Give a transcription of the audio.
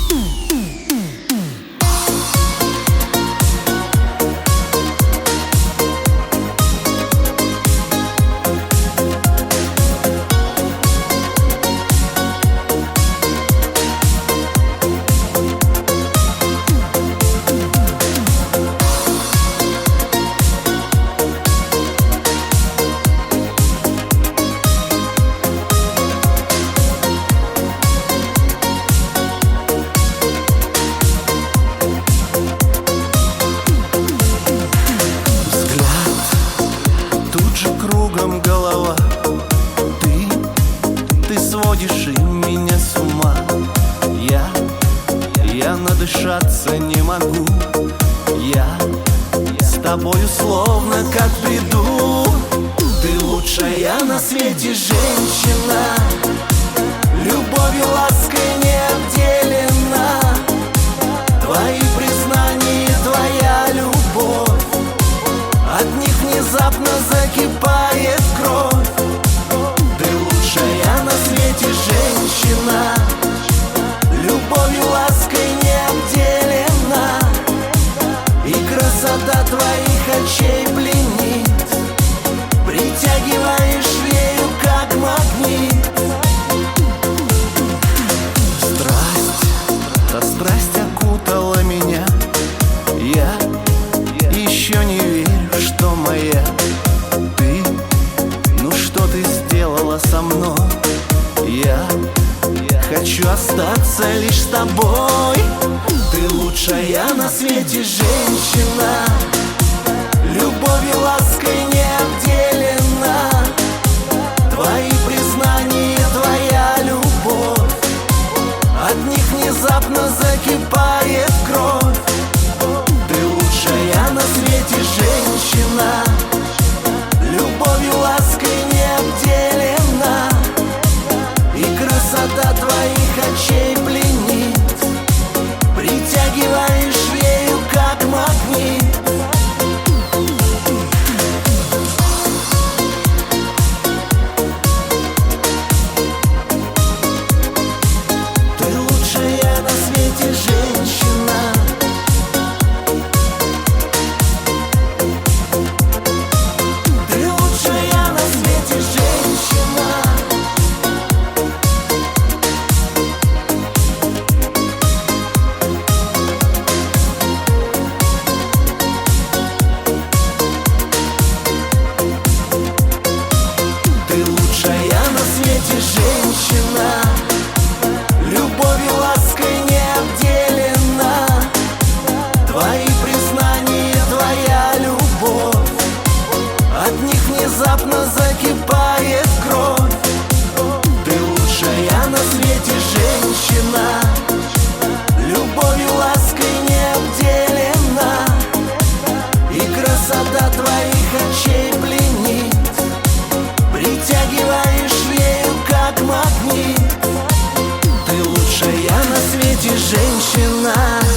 Кругом голова, ты сводишь и меня с ума. Я надышаться не могу. Я с тобою словно как в бреду. Ты лучшая на свете женщина, любовью, лаской не обделена. Твои признания, твоя любовь, от них внезапно закипает кровь. Ты лучшая на свете женщина, любовью, лаской не обделена. И красота твоих очей пленит, притягиваешь ею как магнит. Страсть окутала меня. Я еще не верю, что моя. Ты, ну что ты сделала со мной? Я хочу остаться лишь с тобой. Ты лучшая на свете женщина, любовью, лаской не обделена. Твои признания, твоя любовь, от них внезапно закипает кровь. Ты лучшая на свете женщина, любовью, лаской не обделена. И красота твоих очей пленит, притягиваешь ею как магнит. Ты лучшая на свете женщина, ты лучшая на свете женщина. Ты лучшая на свете женщина, любовью, лаской не обделена. Твои признания, твоя любовь, от них внезапно закипает кровь. Ты лучшая на свете женщина, любовью, лаской не обделена. И красота твоих очей пленит, притягиваешь ею как магнит. Ты лучшая на свете женщина.